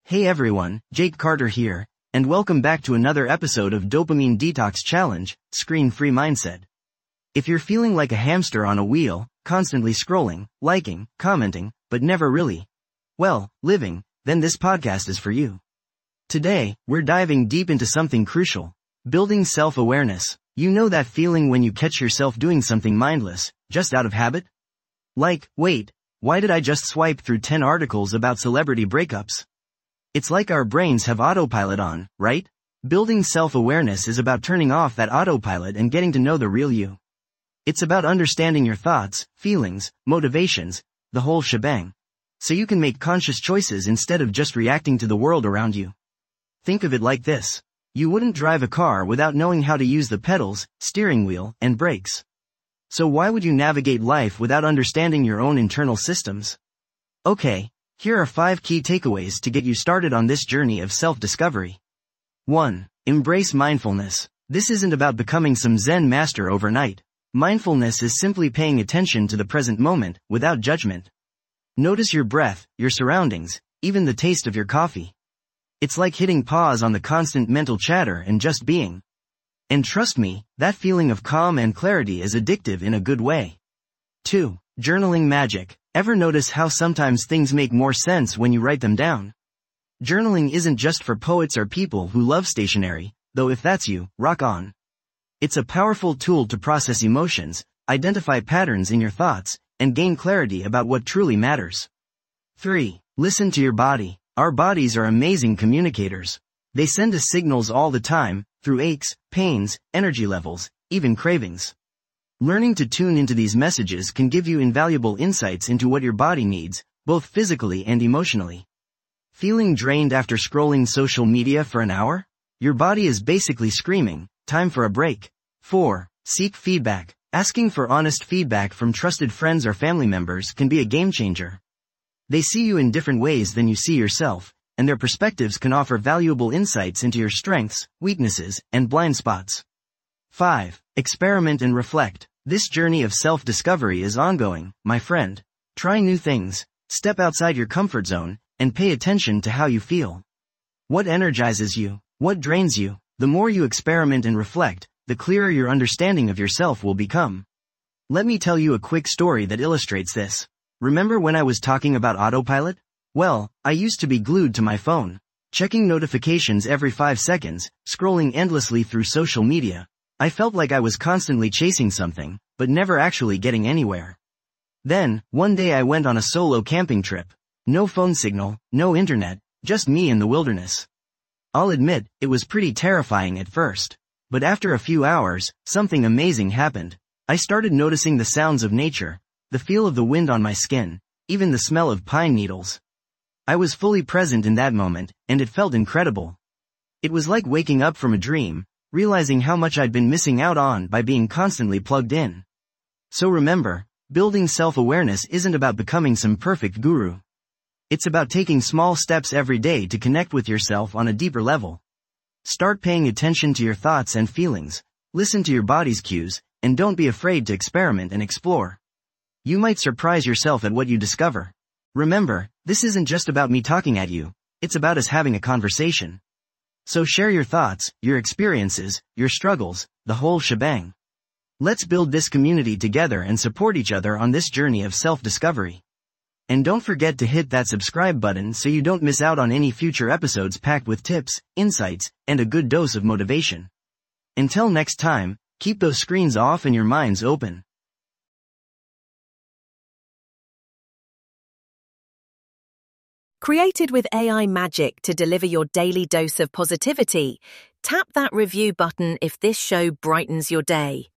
Hey everyone, Jake Carter here, and welcome back to another episode of Dopamine Detox Challenge, Screen-Free Mindset. If you're feeling like a hamster on a wheel, constantly scrolling, liking, commenting, but never really, living, then this podcast is for you. Today, we're diving deep into something crucial: building self-awareness. You know that feeling when you catch yourself doing something mindless, just out of habit? Like, wait, why did I just swipe through 10 articles about celebrity breakups? It's like our brains have autopilot on, right? Building self-awareness is about turning off that autopilot and getting to know the real you. It's about understanding your thoughts, feelings, motivations, the whole shebang, so you can make conscious choices instead of just reacting to the world around you. Think of it like this: you wouldn't drive a car without knowing how to use the pedals, steering wheel, and brakes. So why would you navigate life without understanding your own internal systems? Okay, here are 5 key takeaways to get you started on this journey of self-discovery. 1. Embrace mindfulness. This isn't about becoming some Zen master overnight. Mindfulness is simply paying attention to the present moment, without judgment. Notice your breath, your surroundings, even the taste of your coffee. It's like hitting pause on the constant mental chatter and just being. And trust me, that feeling of calm and clarity is addictive in a good way. 2. Journaling magic. Ever notice how sometimes things make more sense when you write them down? Journaling isn't just for poets or people who love stationery, though if that's you, rock on. It's a powerful tool to process emotions, identify patterns in your thoughts, and gain clarity about what truly matters. 3. Listen to your body. Our bodies are amazing communicators. They send us signals all the time, through aches, pains, energy levels, even cravings. Learning to tune into these messages can give you invaluable insights into what your body needs, both physically and emotionally. Feeling drained after scrolling social media for an hour? Your body is basically screaming, time for a break. 4. Seek feedback. Asking for honest feedback from trusted friends or family members can be a game changer. They see you in different ways than you see yourself, and their perspectives can offer valuable insights into your strengths, weaknesses, and blind spots. 5. Experiment and reflect. This journey of self-discovery is ongoing, my friend. Try new things, step outside your comfort zone, and pay attention to how you feel. What energizes you? What drains you? The more you experiment and reflect, the clearer your understanding of yourself will become. Let me tell you a quick story that illustrates this. Remember when I was talking about autopilot? Well, I used to be glued to my phone, checking notifications every 5 seconds, scrolling endlessly through social media. I felt like I was constantly chasing something, but never actually getting anywhere. Then, one day I went on a solo camping trip. No phone signal, no internet, just me in the wilderness. I'll admit, it was pretty terrifying at first. But after a few hours, something amazing happened. I started noticing the sounds of nature, the feel of the wind on my skin, even the smell of pine needles. I was fully present in that moment, and it felt incredible. It was like waking up from a dream, realizing how much I'd been missing out on by being constantly plugged in. So remember, building self-awareness isn't about becoming some perfect guru. It's about taking small steps every day to connect with yourself on a deeper level. Start paying attention to your thoughts and feelings, listen to your body's cues, and don't be afraid to experiment and explore. You might surprise yourself at what you discover. Remember, this isn't just about me talking at you, it's about us having a conversation. So share your thoughts, your experiences, your struggles, the whole shebang. Let's build this community together and support each other on this journey of self-discovery. And don't forget to hit that subscribe button so you don't miss out on any future episodes packed with tips, insights, and a good dose of motivation. Until next time, keep those screens off and your minds open. Created with AI magic to deliver your daily dose of positivity, tap that review button if this show brightens your day.